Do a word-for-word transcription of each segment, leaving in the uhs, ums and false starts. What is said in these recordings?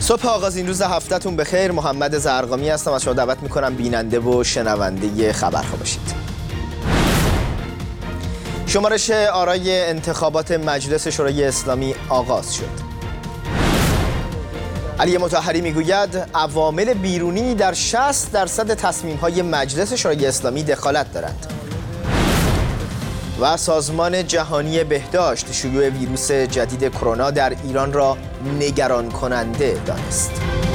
صبح آغاز این روز هفته‌تون بخیر. محمد زرقامی هستم. از شما دعوت می‌کنم بیننده و شنونده خبرها باشید. شمارش آرای انتخابات مجلس شورای اسلامی آغاز شد. علی مطهری میگوید عوامل بیرونی در شصت درصد تصمیم‌های مجلس شورای اسلامی دخالت دارند. و سازمان جهانی بهداشت شیوع ویروس جدید کرونا در ایران را نگران کننده دانست.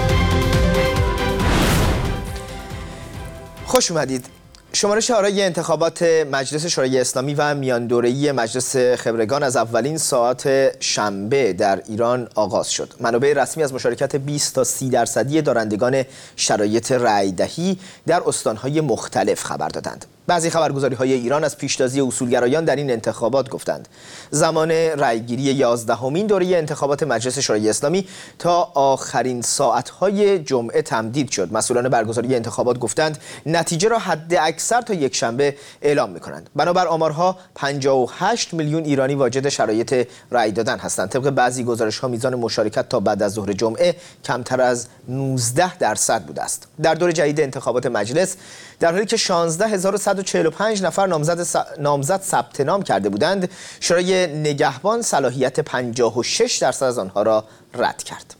خوش اومدید. شمارش آرای انتخابات مجلس شورای اسلامی و میان دوره‌ای مجلس خبرگان از اولین ساعات شنبه در ایران آغاز شد. منابع رسمی از مشارکت بیست تا سی درصدی دارندگان شرایط رأی‌دهی در استان‌های مختلف خبر دادند. بعضی خبرگزاری‌های ایران از پیشتازی اصولگرایان در این انتخابات گفتند. زمان رأیگیری یازدهمین دوره انتخابات مجلس شورای اسلامی تا آخرین ساعت‌های جمعه تمدید شد. مسئولان برگزاری انتخابات گفتند نتیجه را حد اکثر تا یک شنبه اعلام می‌کنند. بنابر آمارها پنجاه و هشت میلیون ایرانی واجد شرایط رأی دادن هستند. طبق بعضی گزارش‌ها میزان مشارکت تا بعد از ظهر جمعه کمتر از نوزده درصد بوده است. در دور جدید انتخابات مجلس در حالی که شانزده هزار و صد و چهل و پنج نفر نامزد س... نامزد ثبت نام کرده بودند، شورای نگهبان صلاحیت پنجاه و شش درصد از آنها را رد کرد.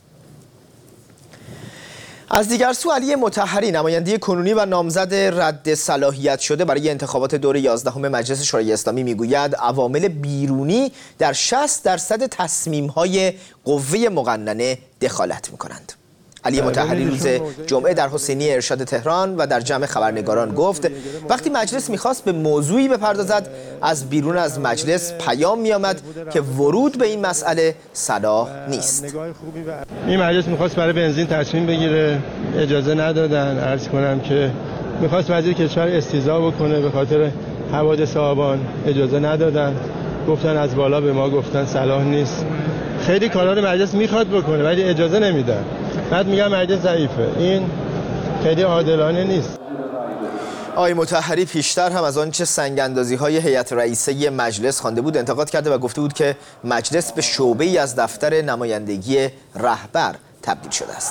از دیگر سو علی مطهری نماینده کنونی و نامزد رد صلاحیت شده برای انتخابات دور یازدهم مجلس شورای اسلامی میگوید عوامل بیرونی در شصت درصد تصمیم‌های قوه مقننه دخالت می‌کنند. علی مطهری روز جمعه در حسینی ارشاد تهران و در جمع خبرنگاران گفت وقتی مجلس میخواست به موضوعی بپردازد از بیرون از مجلس پیام میآمد که ورود به این مسئله صلاح نیست. این مجلس میخواست برای بنزین تصمیم بگیره، اجازه ندادن. عرض کنم که میخواست وزیر کشور استیضاح بکنه، به خاطر حوادث آبان اجازه ندادن. گفتن از بالا به ما گفتن صلاح نیست. خیلی کارا رو مجلس میخواد بکنه ولی اجازه نمیدن. بعد میگم مجلس ضعیفه. این خیلی عادلانه نیست. آقای مطهری پیشتر هم از آنچه سنگ‌اندازی‌های هیئت رئیسه مجلس خوانده بود انتقاد کرده و گفته بود که مجلس به شعبه‌ای از دفتر نمایندگی رهبر تبدیل شده است.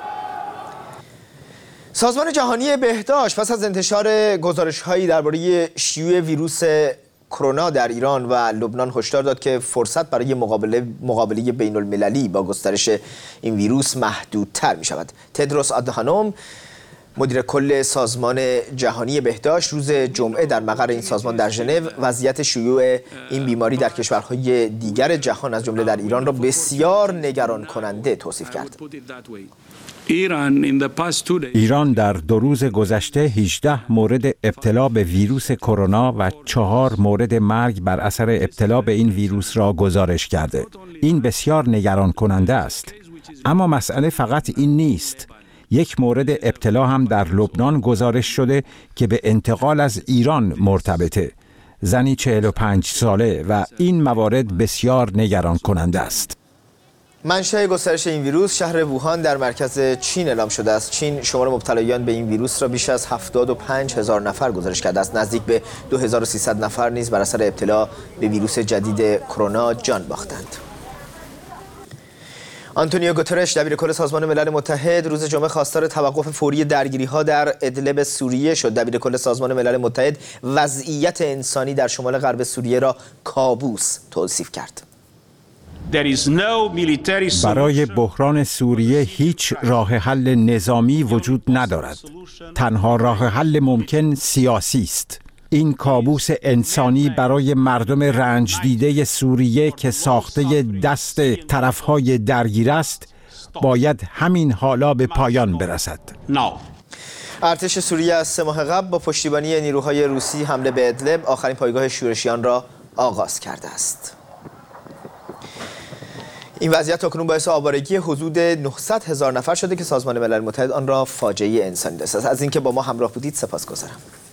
سازمان جهانی بهداشت پس از انتشار گزارش‌هایی درباره شیوع ویروس کرونا در ایران و لبنان هشدار داد که فرصت برای مقابله مقابله بین المللی با گسترش این ویروس محدودتر می شود. تدروس آدهانوم مدیر کل سازمان جهانی بهداشت روز جمعه در مقر این سازمان در ژنو وضعیت شیوع این بیماری در کشورهای دیگر جهان از جمله در ایران را بسیار نگران کننده توصیف کرد. ایران در دو روز گذشته هجده مورد ابتلا به ویروس کرونا و چهار مورد مرگ بر اثر ابتلا به این ویروس را گزارش کرده. این بسیار نگران کننده است. اما مسئله فقط این نیست. یک مورد ابتلا هم در لبنان گزارش شده که به انتقال از ایران مرتبطه. زنی چهل و پنج ساله و این موارد بسیار نگران کننده است. منشأ گسترش این ویروس شهر ووهان در مرکز چین اعلام شده است. چین شمار مبتلایان به این ویروس را بیش از هفتاد و پنج هزار نفر گزارش کرده است. نزدیک به دو هزار و سیصد نفر نیز بر اثر ابتلا به ویروس جدید کرونا جان باختند. آنتونیو گوترش دبیر کل سازمان ملل متحد روز جمعه خواستار توقف فوری درگیری‌ها در ادلب سوریه شد. دبیر کل سازمان ملل متحد وضعیت انسانی در شمال غرب سوریه را کابوس توصیف کرد. برای بحران سوریه هیچ راه حل نظامی وجود ندارد. تنها راه حل ممکن سیاسی است. این کابوس انسانی برای مردم رنج دیده سوریه که ساخته دست طرفهای درگیر است باید همین حالا به پایان برسد. ارتش سوریه از سه ماه قبل با پشتیبانی نیروهای روسی حمله به ادلب آخرین پایگاه شورشیان را آغاز کرده است. این وضعیت اکنون باعث آوارگی حدود نهصد هزار نفر شده که سازمان ملل متحد آن را فاجعه انسانی دانسته است. از اینکه با ما همراه بودید سپاسگزارم.